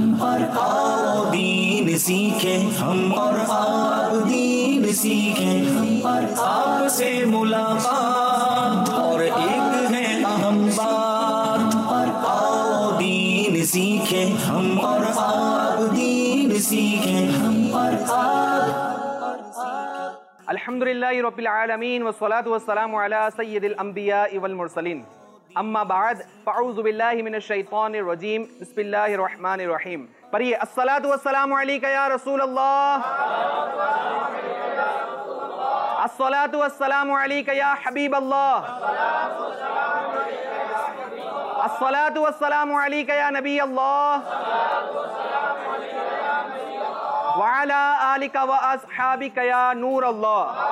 ہم اور آپ دین سیکھیں، ہم اور آپ دین سیکھیں، ہم اور آپ سے ملاقات اور ایک ہے اہم بات، اور آؤ دین سیکھیں، ہم اور آپ دین سیکھیں، ہم اور آپ۔ الحمدللہ رب العالمین والصلاة والسلام علی سید الانبیاء والمرسلین، اما بعد فاعوذ باللہ من الشیطان الرجیم، بسم اللہ الرحمن الرحیم۔ پڑھیے، الصلاة والسلام علیکہ یا رسول اللہ، الصلاة والسلام علیکہ یا حبیب اللہ، الصلاة والسلام علیکہ یا نبی اللہ، وعلى آلک واصحابک یا نور اللہ۔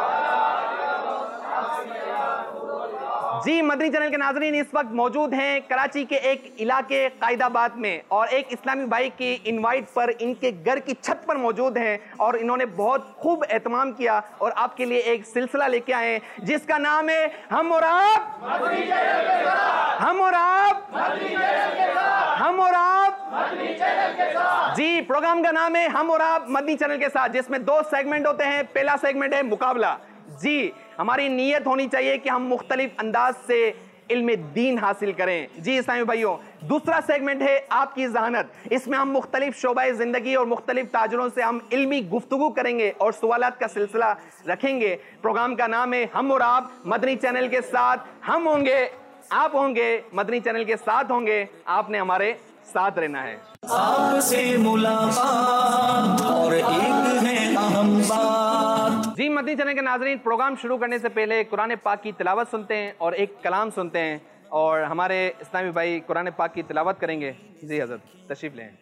جی مدنی چینل کے ناظرین، اس وقت موجود ہیں کراچی کے ایک علاقے قائد آباد میں، اور ایک اسلامی بھائی کی انوائٹ پر ان کے گھر کی چھت پر موجود ہیں، اور انہوں نے بہت خوب اہتمام کیا اور آپ کے لیے ایک سلسلہ لے کے آئے ہیں جس کا نام ہے ہم اور آپ، ہم اور آپ، ہم اور آپ۔ جی پروگرام کا نام ہے ہم اور آپ مدنی چینل کے ساتھ، جس میں 2 سیگمنٹ ہوتے ہیں۔ پہلا سیگمنٹ ہے مقابلہ۔ جی ہماری نیت ہونی چاہیے کہ ہم مختلف انداز سے علم دین حاصل کریں۔ جی اسلامی بھائیوں، دوسرا سیگمنٹ ہے آپ کی ذہانت۔ اس میں ہم مختلف شعبہ زندگی اور مختلف تاجروں سے ہم علمی گفتگو کریں گے اور سوالات کا سلسلہ رکھیں گے۔ پروگرام کا نام ہے ہم اور آپ مدنی چینل کے ساتھ، ہم ہوں گے، آپ ہوں گے، مدنی چینل کے ساتھ ہوں گے، آپ نے ہمارے ساتھ رہنا ہے۔ آپ سے ملاقات اور ایک ہے اہم بات۔ جی مدنی چینل کے ناظرین، پروگرام شروع کرنے سے پہلے قرآن پاک کی تلاوت سنتے ہیں اور ایک کلام سنتے ہیں، اور ہمارے اسلامی بھائی قرآن پاک کی تلاوت کریں گے۔ جی حضرت تشریف لیں۔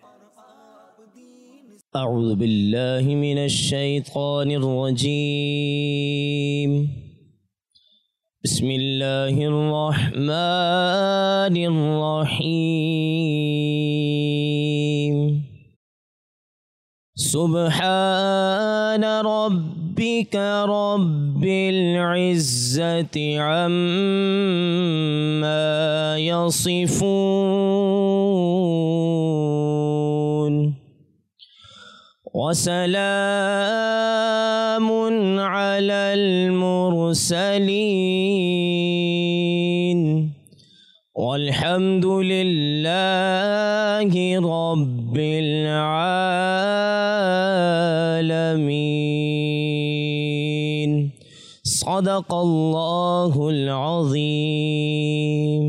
اعوذ باللہ من الشیطان الرجیم، بسم اللہ الرحمن الرحیم۔ سبحان ربک رب العزة عما یصفون، وسلام علی المرسلین، والحمد للہ رب العالمین۔ صدق اللہ العظیم۔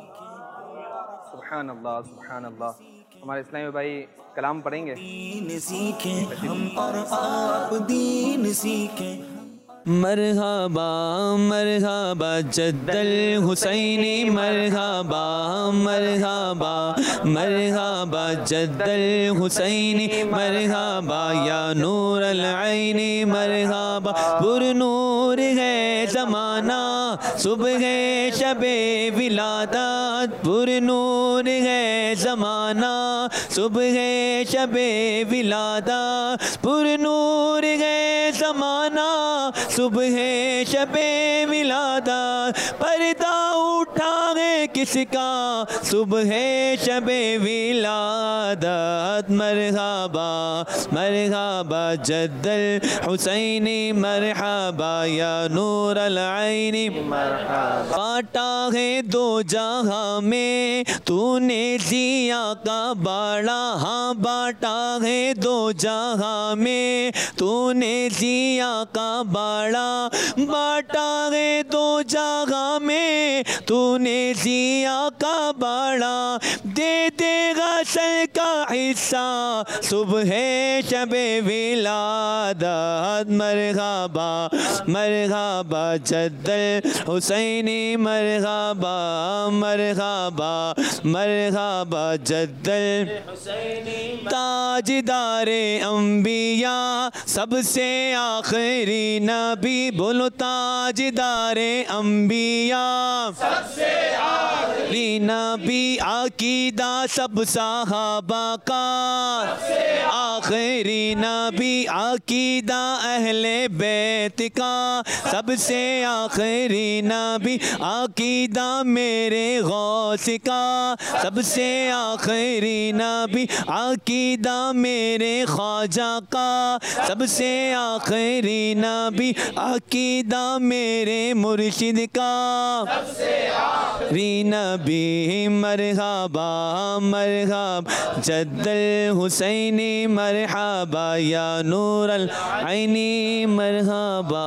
سبحان اللہ، سبحان اللہ۔ ہمارے اسلامی بھائی کلام پڑھیں گے۔ دین سیکھیں، ہم اور آپ دین سیکھیں۔ مرحبا مرحبا جد الحسینی، مرحبا مرحبا مرحبا جد الحسینی، مرحبا یا نور العین، مرحبا پر نور ہے زمانہ، صبح شب ولادت، پر نور ہے زمانہ، صبح شب ولادت، پر نور ہے زمانہ، صبح شب ولادت، پردہ اٹھا ہے کس کا صبح شب ولادت، مرحبا مرحبا جد الحسینی، مرحبا یا نور العین، مرحبا بانٹا ہے 2 جہاں میں تو نے ضیا کا باڑا، ہاں بانٹا ہے 2 جہاں میں تو نے ضیا کا باڑا، بانٹا ہے 2 جگہ میں تو نے ضیا کا باڑا، دے دے گا سر کا حصہ صبح شب ولادت، مرحبا مرحبا جد الحسینی، مرحبا مرحبا مرحبا جد الحسینی، تاجدار انبیاء سب سے آخری نبی، بولو تاجدار انبیاء سب سے آخری نبی، عقیدہ سب صحابہ کا سب سے آخری نبی، عقیدہ عقیدہ اہل بیت کا، سب سے آخری نبی عقیدہ میرے غوث کا، سب سے آخری نبی عقیدہ میرے خواجہ کا، سب سے آخری نبی عقیدہ میرے مرشد کا، سب سے آخری نبی مرحبا مرحبا جد الحسینی مرحبا یا نور العینی مرحبا۔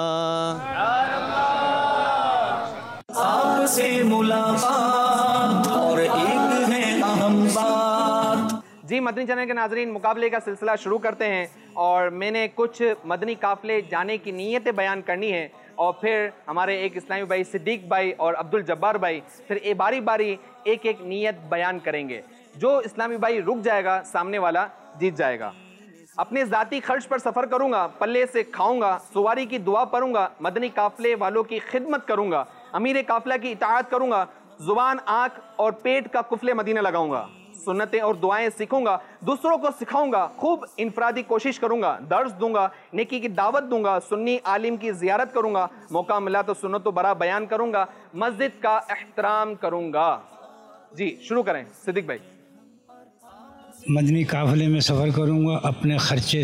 آپ سے ملاقات اور ایک ہے اہم بات۔ جی مدنی چینل کے ناظرین، مقابلے کا سلسلہ شروع کرتے ہیں، اور میں نے کچھ مدنی قافلے جانے کی نیتیں بیان کرنی ہیں، اور پھر ہمارے ایک اسلامی بھائی صدیق بھائی اور عبد الجبار بھائی پھر باری باری ایک ایک نیت بیان کریں گے۔ جو اسلامی بھائی رک جائے گا سامنے والا جیت جائے گا۔ اپنے ذاتی خرچ پر سفر کروں گا، پلے سے کھاؤں گا، سواری کی دعا پڑھوں گا، مدنی قافلے والوں کی خدمت کروں گا، امیر قافلہ کی اطاعت کروں گا، زبان، آنکھ اور پیٹ کا قفل مدینہ لگاؤں گا، سنتیں اور دعائیں سیکھوں گا، دوسروں کو سکھاؤں گا، خوب انفرادی کوشش کروں گا، درس دوں گا، نیکی کی دعوت دوں گا، سنی عالم کی زیارت کروں گا، موقع ملا تو سنت و برا بیان کروں گا، مسجد کا احترام کروں گا۔ جی شروع کریں صدیق بھائی۔ مدنی قافلے میں سفر کروں گا، اپنے خرچے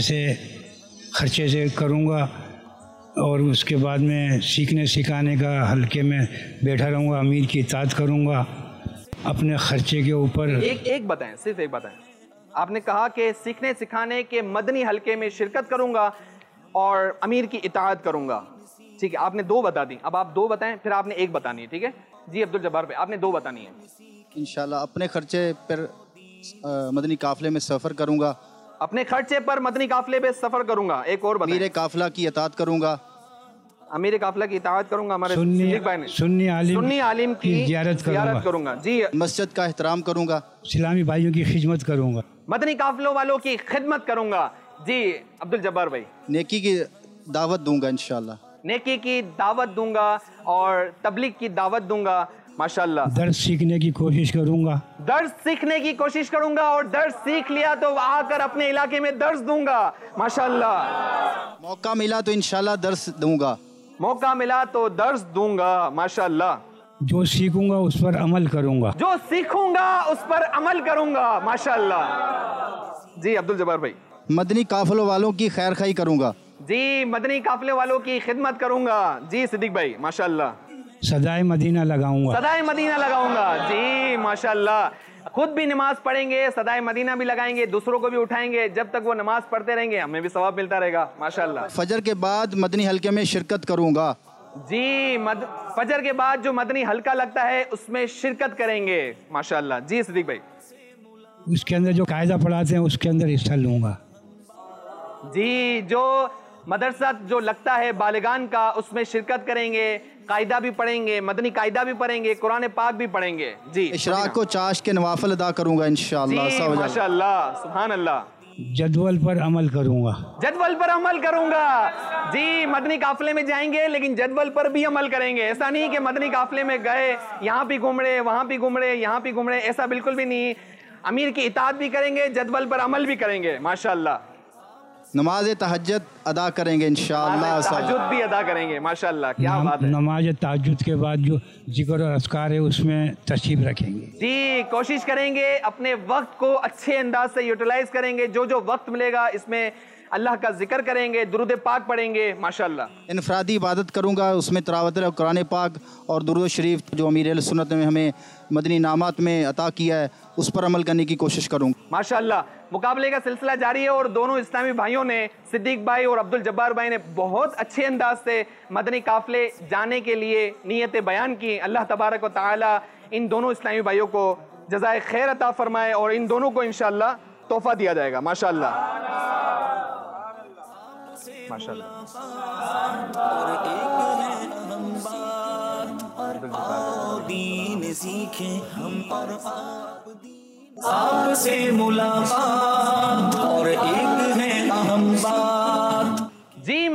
سے کروں گا، اور اس کے بعد میں سیکھنے سکھانے کا حلقے میں بیٹھا رہوں گا، امیر کی اطاعت کروں گا، اپنے خرچے کے اوپر ایک بتائیں، صرف ایک بتائیں۔ آپ نے کہا کہ سیکھنے سکھانے کے مدنی حلقے میں شرکت کروں گا اور امیر کی اطاعت کروں گا، ٹھیک ہے؟ آپ نے دو بتا دی، اب آپ دو بتائیں، پھر آپ نے ایک بتانی ہے، ٹھیک ہے؟ جی عبد الجبار بھائی، آپ نے دو بتانی ہے۔ انشاءاللہ اپنے خرچے پر مدنی قافلے میں سفر کروں گا، اپنے خرچے پر مدنی قافلے پہ سفر کروں گا، ایک اور بتائیں۔ امیر قافلہ کی اطاعت کروں گا، امیر قافلہ کی اطاعت کروں گا، ہمارے صدیق بھائی نے سنی عالم کی زیارت کروں گا۔ جی مسجد کا احترام کروں گا، اسلامی بھائیوں کی خدمت کروں گا، مدنی قافلوں والوں کی خدمت کروں گا۔ جی عبد الجبار بھائی۔ نیکی کی دعوت دوں گا، انشاءاللہ نیکی کی دعوت دوں گا اور تبلیغ کی دعوت دوں گا، ماشاءاللہ۔ درس سیکھنے کی کوشش کروں گا، درس سیکھنے کی کوشش کروں گا، اور درس سیکھ لیا تو آ کر اپنے علاقے میں درس دوں گا، ماشاءاللہ۔ موقع ملا تو انشاءاللہ درس دوں گا، موقع ملا تو درس دوں گا، ماشاءاللہ۔ جو سیکھوں گا اس پر عمل کروں گا، جو سیکھوں گا اس پر عمل کروں گا، ماشاءاللہ۔ جی عبد الجبار بھائی۔ مدنی قافلوں والوں کی خیر خواہی کروں گا، جی مدنی قافلے والوں کی خدمت کروں گا۔ جی صدیق بھائی، ماشاءاللہ۔ صدائے مدینہ لگاؤں گا، صدائے مدینہ لگاؤں گا، جی ماشاءاللہ۔ خود بھی نماز پڑھیں گے، صدائے مدینہ بھی لگائیں گے، دوسروں کو بھی اٹھائیں گے، جب تک وہ نماز پڑھتے رہیں گے ہمیں بھی ثواب ملتا رہے گا، ماشاءاللہ۔ فجر کے بعد مدنی حلقے میں شرکت کروں گا، جی فجر کے بعد جو مدنی حلقہ لگتا ہے اس میں شرکت کریں گے، ماشاءاللہ۔ جی صدیق بھائی۔ اس کے اندر جو قاعدہ پڑھاتے ہیں اس کے اندر حصہ لوں گا، جی جو مدرسہ جو لگتا ہے بالغان کا اس میں شرکت کریں گے، قاعدہ بھی پڑھیں گے، مدنی قاعدہ بھی پڑھیں گے، قرآن پاک بھی پڑھیں گے۔ جی اشراق و چاش کے نوافل ادا کروں گا، انشاءاللہ۔ جی ماشاءاللہ، سبحان اللہ۔ جدول پر عمل کروں گا، جدول پر عمل کروں گا۔ جی مدنی قافلے میں جائیں گے لیکن جدول پر بھی عمل کریں گے، ایسا نہیں کہ مدنی قافلے میں گئے یہاں بھی گھوم رہے وہاں بھی گھوم رہے یہاں بھی گھوم رہے، ایسا بالکل بھی نہیں۔ امیر کی اطاعت بھی کریں گے، جدول پر عمل بھی کریں گے، ماشاءاللہ۔ نماز تہجد ادا کریں گے، انشاءاللہ۔ تہجد بھی ادا کریں گے، ماشاءاللہ، کیا بات ہے۔ نماز تہجد کے بعد جو ذکر اور اذکار ہے اس میں تشریف رکھیں گے، جی کوشش کریں گے اپنے وقت کو اچھے انداز سے یوٹیلائز کریں گے، جو وقت ملے گا اس میں اللہ کا ذکر کریں گے، درود پاک پڑھیں گے، ماشاءاللہ۔ انفرادی عبادت کروں گا، اس میں تلاوت قرآن پاک اور درود شریف جو امیر اہل سنت نے ہمیں مدنی انعامات میں عطا کیا ہے اس پر عمل کرنے کی کوشش کروں گا، ماشاءاللہ۔ مقابلے کا سلسلہ جاری ہے اور دونوں اسلامی بھائیوں نے، صدیق بھائی اور عبد الجبار بھائی نے بہت اچھے انداز سے مدنی قافلے جانے کے لیے نیتیں بیان کی۔ اللہ تبارک و تعالی ان دونوں اسلامی بھائیوں کو جزائے خیر عطا فرمائے اور ان دونوں کو انشاءاللہ تحفہ دیا جائے گا، ماشاءاللہ، ماشاءاللہ۔ اور ایک ہے اہم بات، آؤ دین سیکھیں ہم اور آپ سے ملاقات اور ایک ہے اہم بات۔ جی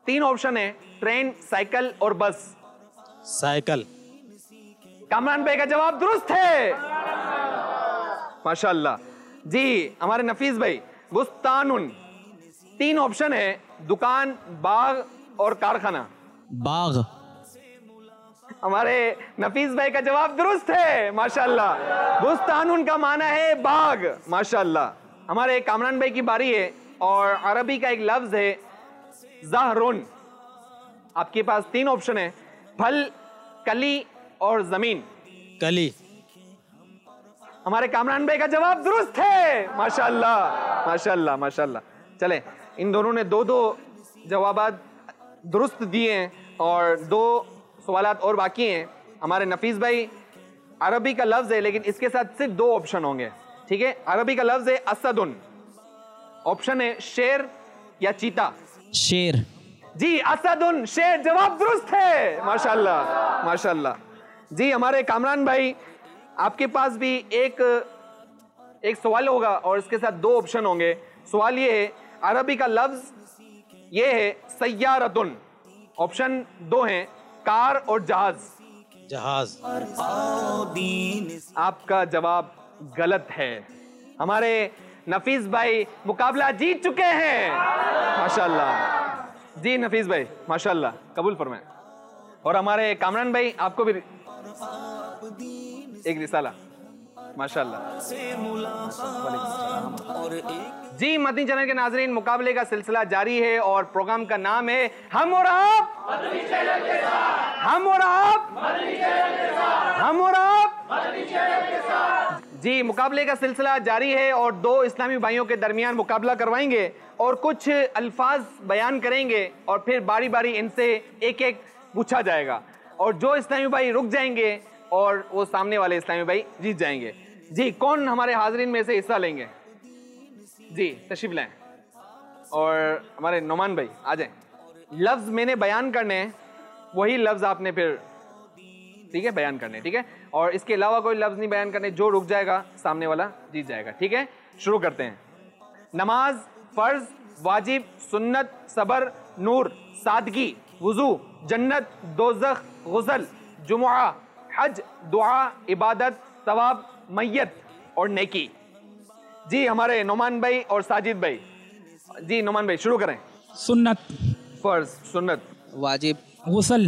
तीन ऑप्शन है, ट्रेन, साइकिल और बस। साइकिल। कामरान भाई का जवाब दुरुस्त है, माशाल्लाह। जी हमारे नफीस भाई, बुस्तानुन। तीन ऑप्शन है, दुकान, बाग और कारखाना। बाग। हमारे नफीस भाई का जवाब दुरुस्त है, माशाल्लाह। बुस्तानुन का माना है बाग, माशाल्लाह। हमारे कामरान भाई की बारी है और अरबी का एक लफ्ज है ज़हरुन। आपके पास तीन ऑप्शन है, फल, कली और जमीन। कली। हमारे कामरान भाई का जवाब दुरुस्त है, माशाल्लाह माशाल्लाह माशाल्लाह। चले, इन दोनों ने दो जवाबात दुरुस्त दिए हैं और दो सवालात और बाकी हैं। हमारे नफीस भाई, अरबी का लफ्ज है लेकिन इसके साथ सिर्फ दो ऑप्शन होंगे, ठीक है। अरबी का लफ्ज है असदुन, ऑप्शन है शेर या चीता। शेर। जी असदुन, शेर, जवाब दुरुस्त है, माशाल्लाह माशाल्लाह। जी हमारे कामरान भाई, आपके पास भी एक सवाल होगा और इसके साथ दो ऑप्शन होंगे। सवाल ये है, अरबी का लफ्ज ये है सय्यारतुन, ऑप्शन दो हैं, कार और जहाज। जहाज। आपका जवाब गलत है। हमारे नफीस भाई मुकाबला जीत चुके हैं, माशाल्लाह। जी नफीस भाई माशाल्लाह, कबूल फरमाएं। और हमारे कामरान भाई, आपको भी एक रिसाला, माशाल्लाह। जी मदनी चैनल के नाजरीन, मुकाबले का सिलसिला जारी है और प्रोग्राम का नाम है हम और आप, हम और आप, हम और आप। जी मुकाबले का सिलसिला जारी है और दो इस्लामी भाइयों के दरमियान मुकाबला करवाएंगे और कुछ अल्फाज बयान करेंगे और फिर बारी बारी इनसे एक एक पूछा जाएगा और जो इस्लामी भाई रुक जाएंगे और वो सामने वाले इस्लामी भाई जीत जाएंगे। जी कौन हमारे हाजरीन में से हिस्सा लेंगे? जी तशरीफ लाएं। और हमारे नोमान भाई आ जाएं। लफ्ज मैंने बयान करने हैं, वही लफ्ज आपने फिर ठीक है बयान करने, ठीक है। और इसके अलावा कोई लफ्ज नहीं बयान करने, जो रुक जाएगा सामने वाला जीत जाएगा, ठीक है। शुरू करते हैं। नमाज, फर्ज, वाजिब, सुन्नत, सबर, नूर, सादगी, वुजू, जन्नत, दोज़ख, गुस्ल, जुमुआ, हज, दुआ, इबादत, सवाब, मैयत और नेकी। जी हमारे नोमान भाई और साजिद भाई। जी नोमान भाई शुरू करें। सुन्नत, फर्ज, सुन्नत, वाजिब, गुस्ल,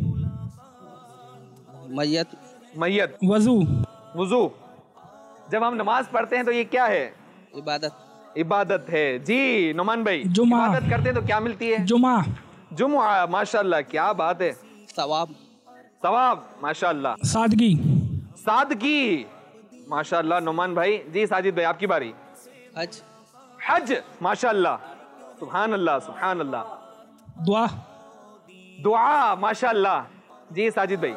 मैयत, मैयत, वजू, वुजू। जब हम नमाज पढ़ते हैं तो ये क्या है? इबादत, इबादत है। जी नोमान भाई, जुमा, इबादत करते हैं तो क्या मिलती है? जुमा, जुमुआ, माशाल्लाह क्या बात है। सवाब, सवाब, माशाल्लाह। सादगी, सादगी, माशाल्लाह नोमान भाई। जी साजिद भाई आपकी बारी। हज, हज, माशाल्लाह, सुभान अल्लाह सुभान अल्लाह। दुआ, दुआ, माशाल्लाह। जी साजिद भाई।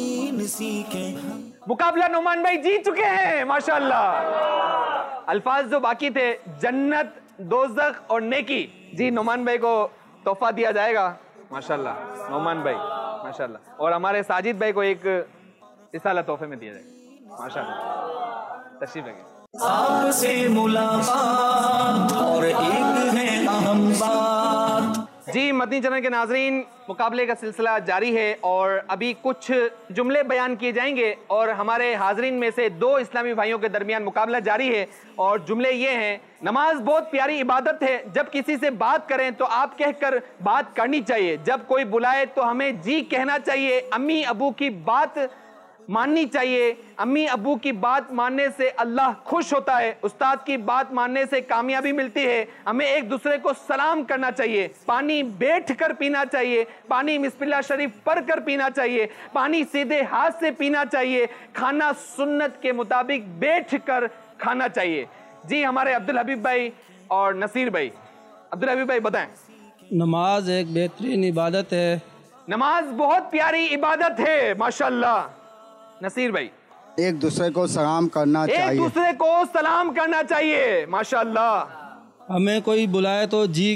मुकाबला नोमान भाई जीत चुके हैं, माशाल्लाह। अल्फाज जो बाकी थे, जन्नत, दोज़ख और नेकी। जी नोमान भाई को तोहफा दिया जाएगा, माशाल्लाह नोमान भाई माशाल्लाह। और हमारे साजिद भाई को एक रिसाला तोहफे में दिया जाएगा, माशाल्लाह। तशरीफ रखिए। आपसे मुलाकात और एक है अहम बात। जी मदनी चैनल के नाजरीन, मुकाबले का सिलसिला जारी है और अभी कुछ जुमले बयान किए जाएंगे और हमारे हाजरीन में से दो इस्लामी भाइयों के दरमियान मुकाबला जारी है। और जुमले ये हैं, नमाज बहुत प्यारी इबादत है, जब किसी से बात करें तो आप कहकर बात करनी चाहिए, जब कोई बुलाए तो हमें जी कहना चाहिए, अम्मी अबू की बात माननी चाहिए, अम्मी अबू की बात मानने से अल्लाह खुश होता है, उस्ताद की बात मानने से कामयाबी मिलती है, हमें एक दूसरे को सलाम करना चाहिए, पानी बैठ कर पीना चाहिए, पानी बिस्मिल्लाह शरीफ पढ़ कर पीना चाहिए, पानी सीधे हाथ से पीना चाहिए, खाना सुन्नत के मुताबिक बैठ कर खाना चाहिए। जी हमारे अब्दुल हबीब भाई और नसीर भाई। अब्दुल हबीब भाई बताएं। नमाज एक बेहतरीन इबादत है। नमाज बहुत प्यारी इबादत है, माशाल्लाह। नसीर भाई। एक दूसरे को सलाम करना चाहिए। एक दूसरे को सलाम करना चाहिए, माशाल्लाह। हमें कोई बुलाए तो जी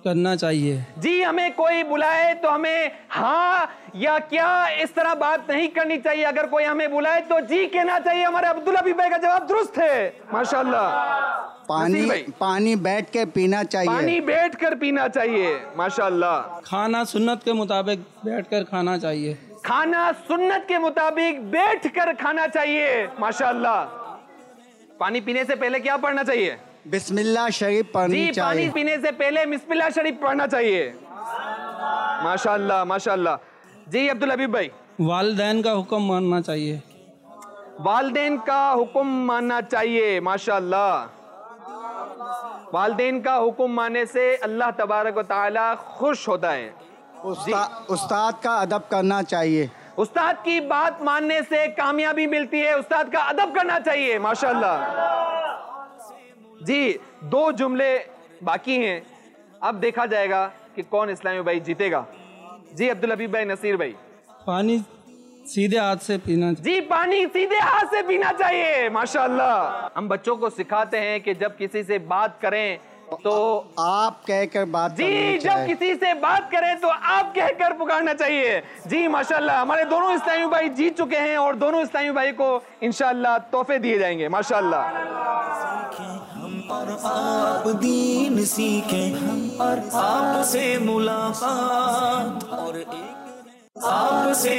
کرنا چاہیے. جی ہمیں کوئی بلائے تو ہمیں ہاں یا کیا اس طرح بات نہیں کرنی چاہیے. اگر کوئی ہمیں بلائے تو جی کہنا چاہیے. ہمارے عبدالحبیب بھائی کا جواب درست ہے ماشاءاللہ. پانی بیٹھ کے پینا چاہیے. پانی بیٹھ کر پینا چاہیے ماشاءاللہ. کھانا سنت کے مطابق بیٹھ کر کھانا چاہیے. کھانا سنت کے مطابق بیٹھ کر کھانا چاہیے ماشاءاللہ. پانی پینے سے پہلے کیا پڑھنا چاہیے؟ بسم اللہ شریف پڑھنی جی چاہیے. پانی پینے سے پہلے بسم اللہ شریف پڑھنا چاہیے ماشاءاللہ ماشاءاللہ. جی عبدالحبیب بھائی. والدین کا حکم ماننا چاہیے. والدین کا حکم ماننا چاہیے ماشاءاللہ. والدین کا حکم ماننے سے اللہ تبارک و تعالی خوش ہوتا ہے. استاد کا ادب کرنا چاہیے. استاد کی بات ماننے سے کامیابی ملتی ہے. استاد کا ادب کرنا چاہیے ماشاءاللہ. جی 2 جملے باقی ہیں. اب دیکھا جائے گا کہ کون اسلامی بھائی جیتے گا. جی عبدالحبیب بھائی نصیر بھائی. پانی سیدھے ہاتھ سے پینا چاہیے. جی پانی سیدھے ہاتھ سے پینا چاہیے ماشاءاللہ. ہم بچوں کو سکھاتے ہیں کہ جب کسی سے بات کریں تو آپ کہہ کر بات جی کرنی جب چاہیے. کسی سے بات کریں تو آپ کہہ کر پکارنا چاہیے. جی ماشاءاللہ ہمارے دونوں اسلامی بھائی جیت چکے ہیں اور دونوں اسلامی بھائی کو انشاءاللہ تحفے دیے جائیں گے ماشاءاللہ. اور آپ دین سیکھیں اور آپ سے ملاقات اور آپ سے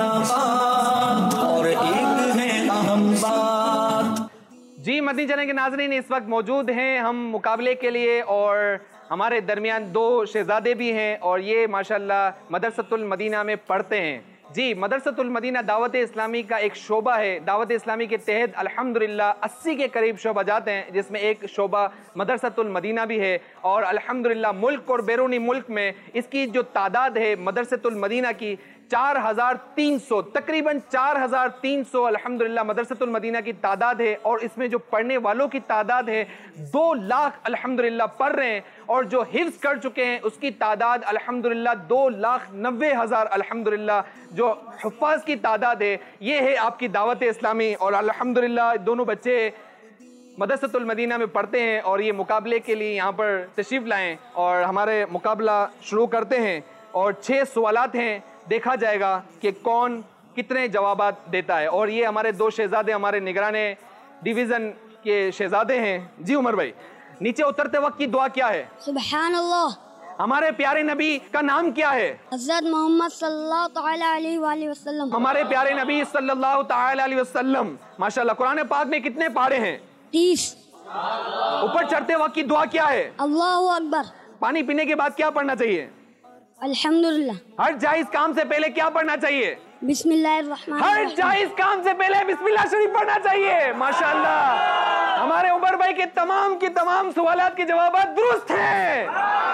ملاقات اور ایک ہے اہم بات. جی مدنی چینل کے ناظرین اس وقت موجود ہیں ہم مقابلے کے لیے اور ہمارے درمیان 2 شہزادے بھی ہیں اور یہ ماشاءاللہ مدرسۃ المدینہ میں پڑھتے ہیں. جی مدرسۃ المدینہ دعوت اسلامی کا ایک شعبہ ہے. دعوت اسلامی کے تحت الحمدللہ 80 کے قریب شعبہ جات ہیں جس میں ایک شعبہ مدرسۃ المدینہ بھی ہے اور الحمدللہ ملک اور بیرونی ملک میں اس کی جو تعداد ہے مدرسۃ المدینہ کی 4300 تقریباً 4300 الحمدللہ مدرسۃ المدینہ کی تعداد ہے. اور اس میں جو پڑھنے والوں کی تعداد ہے 2 لاکھ الحمدللہ پڑھ رہے ہیں اور جو حفظ کر چکے ہیں اس کی تعداد الحمدللہ 2,90,000 الحمدللہ جو حفاظ کی تعداد ہے. یہ ہے آپ کی دعوت اسلامی اور الحمدللہ دونوں بچے مدرسۃ المدینہ میں پڑھتے ہیں اور یہ مقابلے کے لیے یہاں پر تشریف لائیں اور ہمارے مقابلہ شروع کرتے ہیں. اور 6 سوالات ہیں. دیکھا جائے گا کہ کون کتنے جوابات دیتا ہے. اور یہ ہمارے 2 شہزادے ہمارے نگران ڈویژن کے شہزادے ہیں. جی عمر بھائی نیچے اترتے وقت کی دعا کیا ہے؟ سبحان اللہ. ہمارے پیارے نبی کا نام کیا ہے؟ حضرت محمد صلی اللہ تعالی علیہ وآلہ وسلم. ہمارے پیارے نبی صلی اللہ تعالی علیہ وسلم ماشاءاللہ. قرآن پاک میں کتنے پارے ہیں؟ 30. اوپر چڑھتے وقت کی دعا کیا ہے؟ اللہ اکبر. پانی پینے کے بعد کیا پڑھنا چاہیے؟ الحمدللہ. ہر جائز کام سے پہلے کیا پڑھنا چاہیے؟ بسم اللہ الرحمن ہر الرحیم. جائز کام سے پہلے بسم اللہ شریف پڑھنا چاہیے ماشاءاللہ. ہمارے عمر بھائی کے تمام سوالات کے جوابات درست ہیں.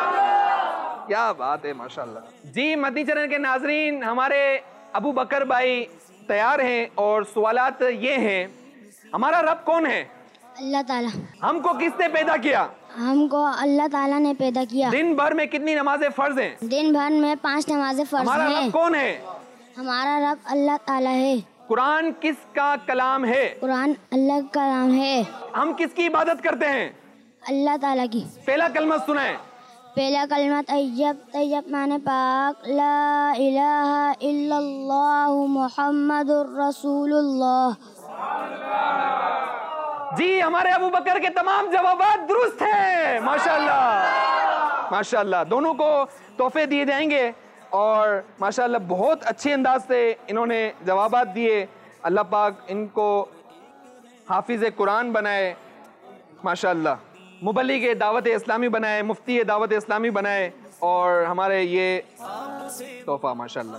کیا بات ہے ماشاءاللہ. جی مدنی چینل کے ناظرین ہمارے ابو بکر بھائی تیار ہیں اور سوالات یہ ہیں. ہمارا رب کون ہے؟ اللہ تعالیٰ. ہم کو کس نے پیدا کیا؟ ہم کو اللہ تعالیٰ نے پیدا کیا. دن بھر میں کتنی نمازیں فرض ہیں؟ دن بھر میں 5 نمازیں فرض ہیں. ہمارا رب کون ہے؟ ہمارا رب اللہ تعالیٰ ہے. قرآن کس کا کلام ہے؟ قرآن اللہ کا کلام ہے. ہم کس کی عبادت کرتے ہیں؟ اللہ تعالیٰ کی. پہلا کلمہ سنائیں. پہلا کلمہ طیب معنی پاک لا الہ الا اللہ محمد الرسول اللہ. جی ہمارے ابو بکر کے تمام جوابات درست ہیں ماشاءاللہ ماشاءاللہ. دونوں کو تحفے دیے جائیں گے اور ماشاءاللہ بہت اچھے انداز سے انہوں نے جوابات دیے. اللہ پاک ان کو حافظ قرآن بنائے ماشاءاللہ, مبلغ دعوت اسلامی بنائے, مفتی دعوت اسلامی بنائے اور ہمارے یہ تحفہ ماشاءاللہ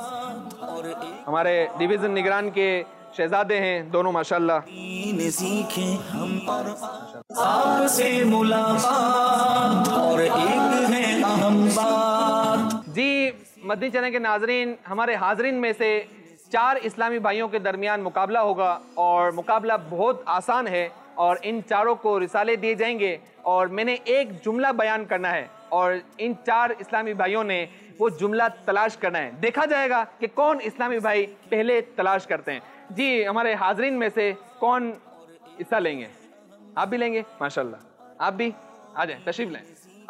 ہمارے ڈویژن نگران کے شہزادے ہیں دونوں ماشاءاللہ. سیکھیں ہم اور آپ سے ملاقات اور ایک ہے اہم بات. جی مدنی چینل کے ناظرین ہمارے حاضرین میں سے 4 اسلامی بھائیوں کے درمیان مقابلہ ہوگا اور مقابلہ بہت آسان ہے اور ان چاروں کو رسالے دیے جائیں گے اور میں نے ایک جملہ بیان کرنا ہے اور ان 4 اسلامی بھائیوں نے وہ جملہ تلاش کرنا ہے. دیکھا جائے گا کہ کون اسلامی بھائی پہلے تلاش کرتے ہیں. جی ہمارے حاضرین میں سے کون حصہ لیں گے؟ آپ بھی لیں گے ماشاءاللہ. آپ بھی آ جائیں, تشریف لیں.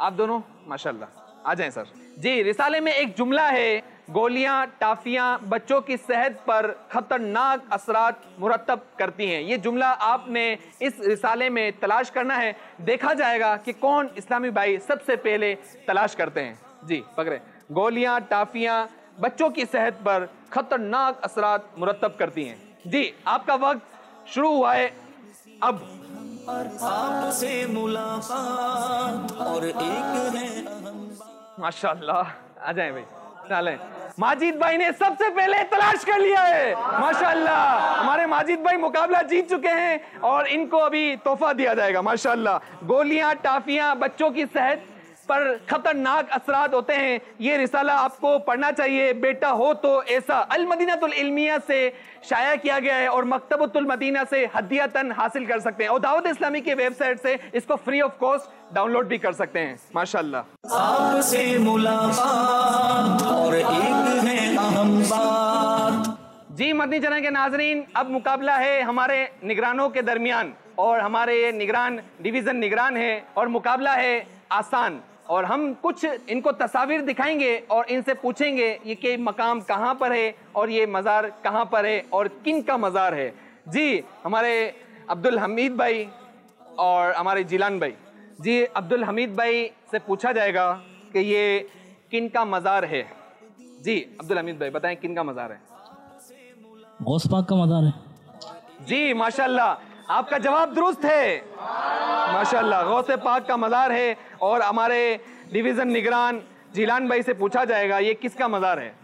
آپ دونوں ماشاءاللہ آ جائیں سر. جی رسالے میں ایک جملہ ہے گولیاں ٹافیاں بچوں کی صحت پر خطرناک اثرات مرتب کرتی ہیں. یہ جملہ آپ نے اس رسالے میں تلاش کرنا ہے. دیکھا جائے گا کہ کون اسلامی بھائی سب سے پہلے تلاش کرتے ہیں. جی پکڑے. گولیاں ٹافیاں بچوں کی صحت پر خطرناک اثرات مرتب کرتی ہیں. جی آپ کا وقت شروع ہوا ہے اب. آپ سے ملاقات اور ایک ہے ماشاءاللہ آ جائیں بھائی. چلیں ماجد بھائی نے سب سے پہلے تلاش کر لیا ہے. ماشاءاللہ ہمارے ماجد بھائی مقابلہ جیت چکے ہیں اور ان کو ابھی تحفہ دیا جائے گا. ماشاءاللہ گولیاں ٹافیاں بچوں کی صحت پر خطرناک اثرات ہوتے ہیں. یہ رسالہ آپ کو پڑھنا چاہیے. بیٹا ہو تو ایسا المدینہ العلمیہ سے شائع کیا گیا ہے اور مکتبۃ المدینہ سے ہدیۃً حاصل کر سکتے ہیں اور دعوت اسلامی کے ویب سائٹ سے اس کو free of cost download بھی کر سکتے ہیں. ماشاءاللہ آپ سے ملاقات اور ایک ہے اہم بات. جی مدنی چینل کے ناظرین اب مقابلہ ہے ہمارے نگرانوں کے درمیان اور ہمارے یہ نگران ڈویژن نگران ہے اور مقابلہ ہے آسان. اور ہم کچھ ان کو تصاویر دکھائیں گے اور ان سے پوچھیں گے یہ کہ مقام کہاں پر ہے اور یہ مزار کہاں پر ہے اور کن کا مزار ہے. جی ہمارے عبدالحمید بھائی اور ہمارے جیلان بھائی. جی عبدالحمید بھائی سے پوچھا جائے گا کہ یہ کن کا مزار ہے. جی عبدالحمید بھائی بتائیں کن کا مزار ہے. غوث پاک کا مزار ہے. جی ماشاءاللہ آپ کا جواب درست ہے. ماشاءاللہ غوث پاک کا مزار ہے. اور ہمارے ڈویژن نگران جیلان بھائی سے پوچھا جائے گا یہ کس کا مزار ہے.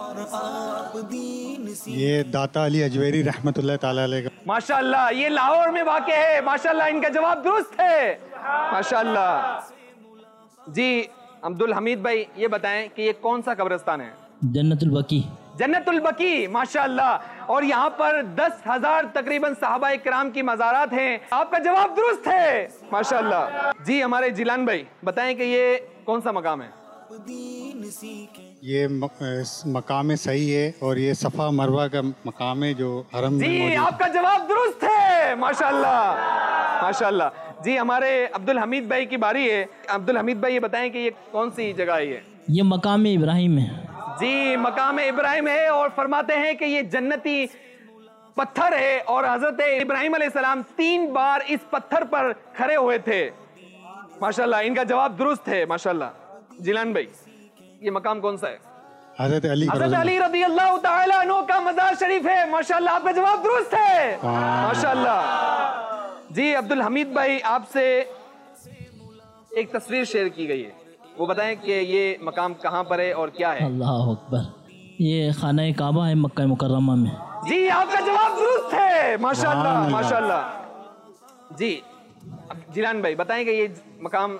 یہ داتا علی اجویری رحمت اللہ تعالی علیہ کا. ماشاءاللہ یہ لاہور میں واقع ہے. ماشاءاللہ ان کا جواب درست ہے. ماشاءاللہ. جی عبدالحمید بھائی یہ بتائیں کہ یہ کون سا قبرستان ہے. جنت البقیع. جنت البقیع. ماشاءاللہ. اور یہاں پر 10,000 تقریباً صحابہ کرام کی مزارات ہیں. آپ کا جواب درست ہے. ماشاءاللہ. جی ہمارے جیلان بھائی بتائیں کہ یہ کون سا مقام ہے. یہ مقام صحیح ہے اور یہ صفا مروہ کا مقام ہے جو حرم میں موجود ہے. جی آپ کا جواب درست ہے. ماشاءاللہ ماشاءاللہ. جی ہمارے عبدالحمید بھائی کی باری ہے. عبدالحمید بھائی یہ بتائیں کہ یہ کون سی جگہ ہے. یہ مقام ابراہیم ہے. جی مقام ابراہیم ہے اور فرماتے ہیں کہ یہ جنتی پتھر ہے اور حضرت ابراہیم علیہ السلام 3 بار اس پتھر پر کھڑے ہوئے تھے. ماشاءاللہ ان کا جواب درست ہے. ماشاءاللہ. جیلان بھائی یہ مقام کون سا ہے. حضرت علی رضی اللہ تعالی عنہ کا مزار شریف ہے. ماشاءاللہ آپ کا جواب درست ہے. ماشاءاللہ. جی عبدالحمید بھائی آپ سے ایک تصویر شیئر کی گئی ہے وہ بتائیں کہ یہ مقام کہاں پر ہے اور کیا ہے. اللہ اکبر. یہ خانہ کعبہ ہے مکہ مکرمہ میں. جی آپ کا جواب درست ہے. ماشاءاللہ ماشاءاللہ. جی جیلان بھائی بتائیں کہ یہ مقام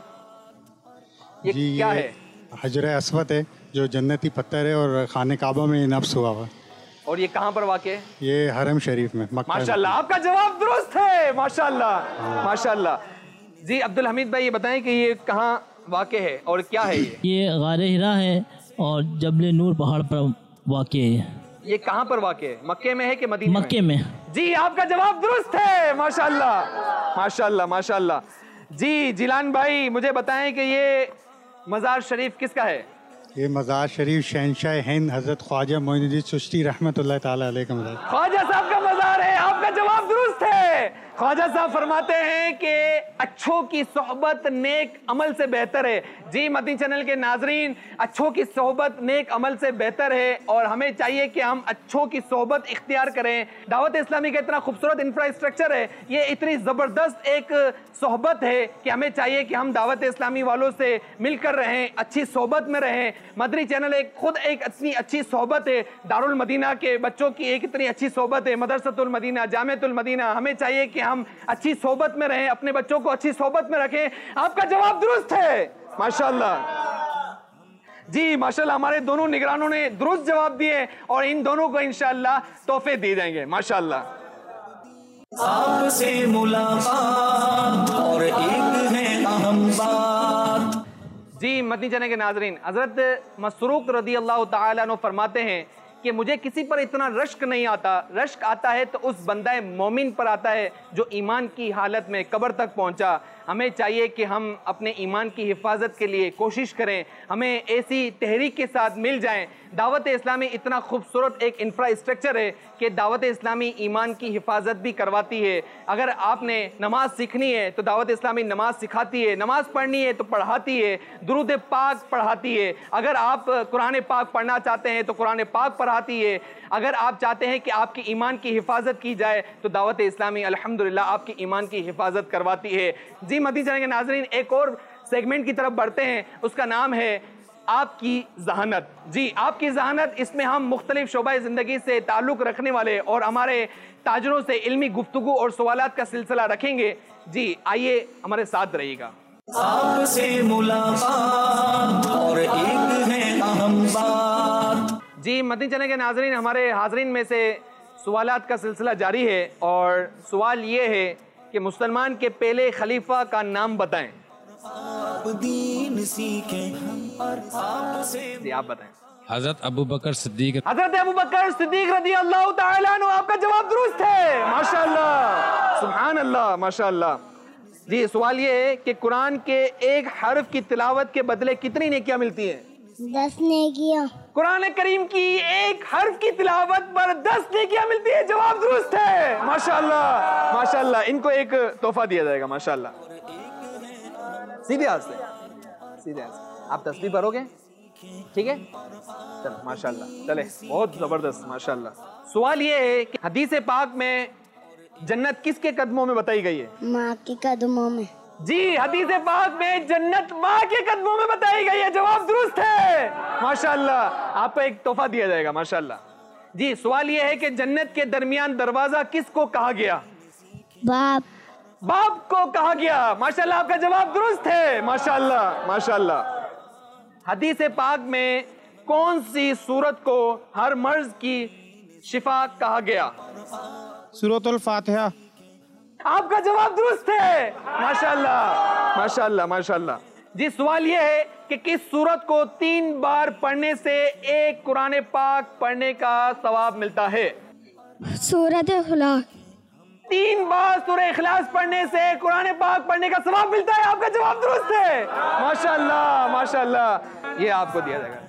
یہ کیا ہے. حجر اسود ہے جو جنتی پتھر ہے اور خانہ کعبہ میں نفس ہوا ہوا. اور یہ کہاں پر واقع ہے. یہ حرم شریف میں. ماشاءاللہ آپ کا جواب درست ہے. ماشاءاللہ ماشاءاللہ. جی عبدالحمید بھائی یہ بتائیں کہ یہ کہاں واقع ہے اور کیا ہے. یہ غار ہرا ہے اور جبل نور پہاڑ پر واقع ہے. یہ کہاں پر واقع ہے. مکے میں ہے کہ مدینہ مکے میں. جی آپ کا جواب درست ہے. ماشاءاللہ ماشاءاللہ ماشاءاللہ. جی جیلان بھائی مجھے بتائیں کہ یہ مزار شریف کس کا ہے. یہ مزار شریف شہنشاہ ہند حضرت خواجہ معین الدین چشتی رحمت اللہ تعالی علیہ کا مزار. خواجہ صاحب کا مزار ہے. آپ کا جواب درست ہے. خواجہ صاحب فرماتے ہیں کہ اچھوں کی صحبت نیک عمل سے بہتر ہے. جی مدنی چینل کے ناظرین اچھوں کی صحبت نیک عمل سے بہتر ہے اور ہمیں چاہیے کہ ہم اچھوں کی صحبت اختیار کریں. دعوت اسلامی کا اتنا خوبصورت انفراسٹرکچر ہے. یہ اتنی زبردست ایک صحبت ہے کہ ہمیں چاہیے کہ ہم دعوت اسلامی والوں سے مل کر رہیں اچھی صحبت میں رہیں. مدنی چینل خود ایک اتنی اچھی صحبت ہے. دارالمدینہ کے بچوں کی ایک اتنی اچھی صحبت ہے. مدرسۃ المدینہ جامعۃ المدینہ. ہمیں چاہیے کہ ہم اچھی صحبت میں رہیں اپنے بچوں کو اچھی صحبت میں رکھیں. آپ کا جواب درست ہے. ماشاءاللہ. جی ماشاءاللہ ہمارے دونوں نگرانوں نے درست جواب دیے اور ان دونوں کو انشاءاللہ تحفے دیے جائیں گے. ماشاءاللہ. آپ سے ملاقات اور ایک ہے اہم بات. جی مدنی چینل کے ناظرین حضرت مسروق رضی اللہ تعالیٰ عنہ فرماتے ہیں کہ مجھے کسی پر اتنا رشک نہیں آتا. رشک آتا ہے تو اس بندہ مومن پر آتا ہے جو ایمان کی حالت میں قبر تک پہنچا. ہمیں چاہیے کہ ہم اپنے ایمان کی حفاظت کے لیے کوشش کریں, ہمیں ایسی تحریک کے ساتھ مل جائیں. دعوت اسلامی اتنا خوبصورت ایک انفراسٹرکچر ہے کہ دعوت اسلامی ایمان کی حفاظت بھی کرواتی ہے. اگر آپ نے نماز سیکھنی ہے تو دعوت اسلامی نماز سکھاتی ہے, نماز پڑھنی ہے تو پڑھاتی ہے, درود پاک پڑھاتی ہے. اگر آپ قرآن پاک پڑھنا چاہتے ہیں تو قرآن پاک پڑھاتی ہے. اگر آپ چاہتے ہیں کہ آپ کی ایمان کی حفاظت کی جائے تو دعوت اسلامی الحمدللہ آپ کی ایمان کی حفاظت کرواتی ہے. جی مدنی چینل کے ناظرین, ایک اور سیگمنٹ کی طرف بڑھتے ہیں, اس کا نام ہے آپ کی ذہانت. جی آپ کی ذہانت, اس میں ہم مختلف شعبہ زندگی سے تعلق رکھنے والے اور ہمارے تاجروں سے علمی گفتگو اور سوالات کا سلسلہ رکھیں گے. جی آئیے ہمارے ساتھ رہیے گا. آپ سے ملاقات اور ایک ہے اہم بات. جی مدنی چینل کے ناظرین, ہمارے حاضرین میں سے سوالات کا سلسلہ جاری ہے اور سوال یہ ہے کہ مسلمان کے پہلے خلیفہ کا نام بتائیں. آپ دین سیکھیں اور آپ سے جی آپ بتائیں. حضرت ابو بکر صدیق. حضرت ابو بکر صدیق رضی اللہ تعالیٰ عنہ. آپ کا جواب درست ہے, ماشاءاللہ, سبحان اللہ, ماشاءاللہ. جی سوال یہ ہے کہ قرآن کے ایک حرف کی تلاوت کے بدلے کتنی نیکیاں ملتی ہیں؟ 10 نیکیاں. قرآن کریم کی ایک حرف کی تلاوت پر 10 نیکیاں ملتی ہے. جواب درست ہے, ماشاءاللہ, ماشاءاللہ. ان کو ایک تحفہ دیا جائے گا, ماشاءاللہ. سیدھے ہاتھ سے, سیدھے ہاتھ سے آپ تسبیح پڑھو گے, ٹھیک ہے؟ چلو ماشاءاللہ, چلے, بہت زبردست, ماشاءاللہ. سوال یہ ہے کہ حدیث پاک میں جنت کس کے قدموں میں بتائی گئی ہے؟ ماں کے قدموں میں. جی حدیث پاک میں جنت ماں کے قدموں میں بتائی گئی ہے. جواب درست ہے, ماشاءاللہ. آپ کو ایک تحفہ دیا جائے گا, ماشاءاللہ. جی سوال یہ ہے کہ جنت کے درمیان دروازہ کس کو کہا گیا؟ باپ. باپ کو کہا گیا, ماشاءاللہ. آپ کا جواب درست ہے, ماشاءاللہ, ماشاءاللہ. حدیث پاک میں کون سی سورت کو ہر مرض کی شفا کہا گیا؟ سورۃ الفاتحہ. آپ کا جواب درست ہے, ماشاءاللہ, ماشاءاللہ, ماشاءاللہ. جی سوال یہ ہے کہ کس سورت کو 3 بار پڑھنے سے ایک قرآن پاک پڑھنے کا ثواب ملتا ہے؟ سورۃ اخلاص. 3 بار سورہ اخلاص پڑھنے سے قرآن پاک پڑھنے کا ثواب ملتا ہے. آپ کا جواب درست ہے, ماشاءاللہ, ماشاءاللہ. یہ آپ کو دیا جائے گا.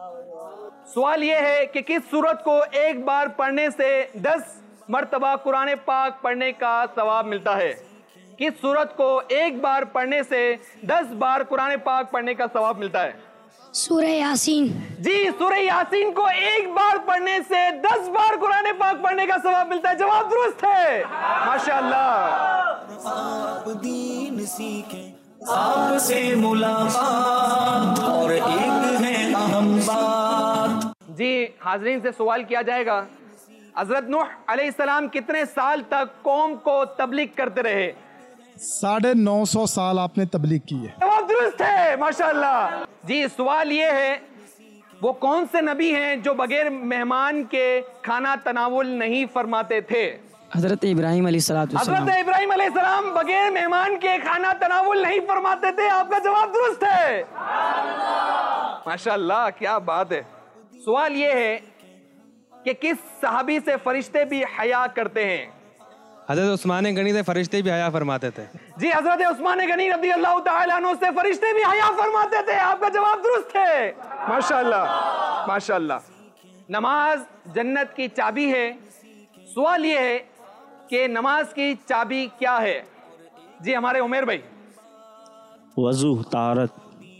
سوال یہ ہے کہ کس سورت کو ایک بار پڑھنے سے 10 مرتبہ قرآن پاک پڑھنے کا ثواب ملتا ہے؟ کس سورت کو ایک بار پڑھنے سے 10 بار قرآن پاک پڑھنے کا ثواب ملتا ہے؟ سورہ یاسین. جی سورہ یاسین کو ایک بار پڑھنے سے 10 بار قرآن پاک پڑھنے کا ثواب ملتا ہے. جواب درست ہے, ماشاءاللہ. آپ دین سیکھیں, آپ سے ملاقات اور ایک ہے اہم بات. جی حاضرین سے سوال کیا جائے گا, حضرت نوح علیہ السلام کتنے سال تک قوم کو تبلیغ کرتے رہے؟ 950 سال آپ نے تبلیغ کی ہے. جواب درست ہے, ماشاءاللہ. جی سوال یہ ہے وہ کون سے نبی ہیں جو بغیر مہمان کے کھانا تناول نہیں فرماتے تھے؟ حضرت ابراہیم علیہ السلام. حضرت ابراہیم علیہ السلام بغیر مہمان کے کھانا تناول نہیں فرماتے تھے. آپ کا جواب درست ہے, ماشاءاللہ, کیا بات ہے. سوال یہ ہے کہ کس صحابی سے فرشتے بھی حیا کرتے ہیں؟ حضرت عثمان غنی سے فرشتے بھی حیا فرماتے تھے. جی حضرت عثمان غنی رضی اللہ تعالیٰ عنہ سے فرشتے بھی حیا فرماتے تھے. آپ کا جواب درست ہے, ماشاءاللہ, ماشاءاللہ. نماز جنت کی چابی ہے. سوال یہ ہے کہ نماز کی چابی کیا ہے؟ جی ہمارے عمیر بھائی. وضو, طہارت.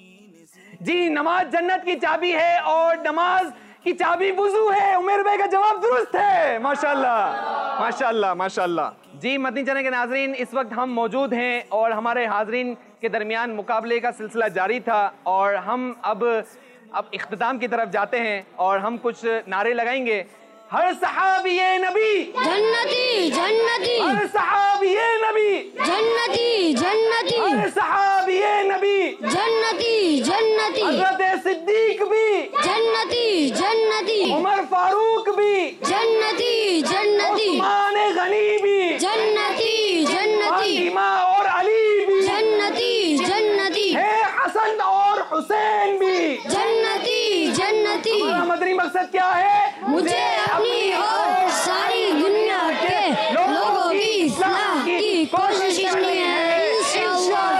جی نماز جنت کی چابی ہے اور نماز کی چابی وضو ہے. عمیر بھائی کا جواب درست ہے, ماشاءاللہ, ماشاءاللہ, ماشاءاللہ. جی مدنی چینل کے ناظرین, اس وقت ہم موجود ہیں اور ہمارے حاضرین کے درمیان مقابلے کا سلسلہ جاری تھا اور ہم اب اختتام کی طرف جاتے ہیں اور ہم کچھ نعرے لگائیں گے. ہر صحابی نبی جنتی جنتی. ہر صحابی نبی جنتی جنتی. ہر صحابی نبی جنتی جنتی. حضرت صدیق بھی جنتی جنتی. عمر فاروق بھی جنتی جنتی. عثمان غنی بھی جنتی جنتی. فاطمہ اور علی بھی جنتی جنتی. ہے حسن اور حسین بھی جنتی جنتی. ہمارا مدنی مقصد کیا ہے؟ مجھے اپنی اور ساری دنیا کے لوگوں کی اصلاح کی کوشش کرنی ہے. انشاءاللہ.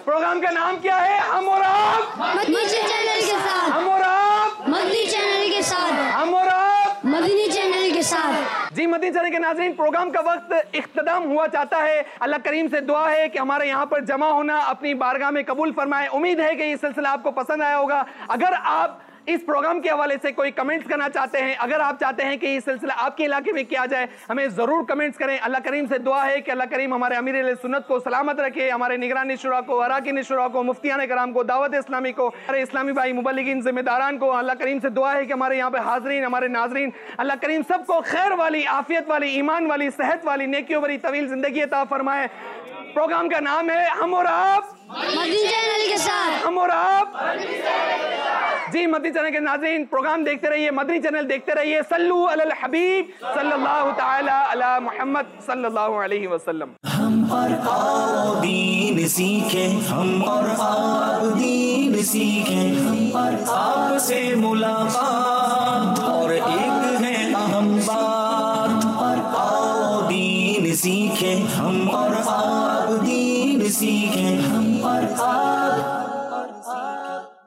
प्रोग्राम का नाम क्या है? हम और आप मदनी चैनल के साथ, हम और आप मदनी चैनल के साथ, हम और आप मदनी चैनल के साथ। जी मदनी चैनल के नाज़रीन, प्रोग्राम का वक्त इख्तिताम हुआ चाहता है। अल्लाह करीम से दुआ है कि हमारे यहाँ पर जमा होना अपनी बारगाह में कबूल फरमाए। उम्मीद है कि ये सिलसिला आपको पसंद आया होगा। अगर आप इस प्रोग्राम के हवाले से कोई कमेंट्स करना चाहते हैं, अगर आप चाहते हैं कि ये सिलसिला आपके इलाके में किया जाए, हमें ज़रूर कमेंट्स करें। अल्लाह करीम से दुआ है कि अल्लाह करीम हमारे अमीर अहले सुन्नत को सलामत रखे, हमारे निगरानी शुरा को, अराकीन शुरा को, मुफ्तियान कराम को, दावत इस्लामी को, हमारे इस्लामी भाई मुबल्लिगीन ज़िम्मेदारान को। अल्लाह करीम से दुआ है कि हमारे यहाँ पे हाज़रीन, हमारे नाज़रीन, अल्लाह करीम सबको खैर वाली, आफियत वाली, ईमान वाली, सेहत वाली, नेकियों वाली तवील ज़िंदगी अता फरमाए। प्रोग्राम का नाम है हम और आप मदनी चैनल के साथ, हम और आप जी मदनी चैनल के नाज़रीन, प्रोग्राम देखते रहिए, मदनी चैनल देखते रहिए। सल्लू अलल हबीब सल्लल्लाहु तआला अला मुहम्मद सल्लल्लाहु अलैहि वसल्लम। हम और आप दीन सीखे, हम और आप दीन सीखे, हम और आप से मुलाकात और एक है अहम बात। और आओ दीन सीखे, हम और आप दीन सीखे, हम और आप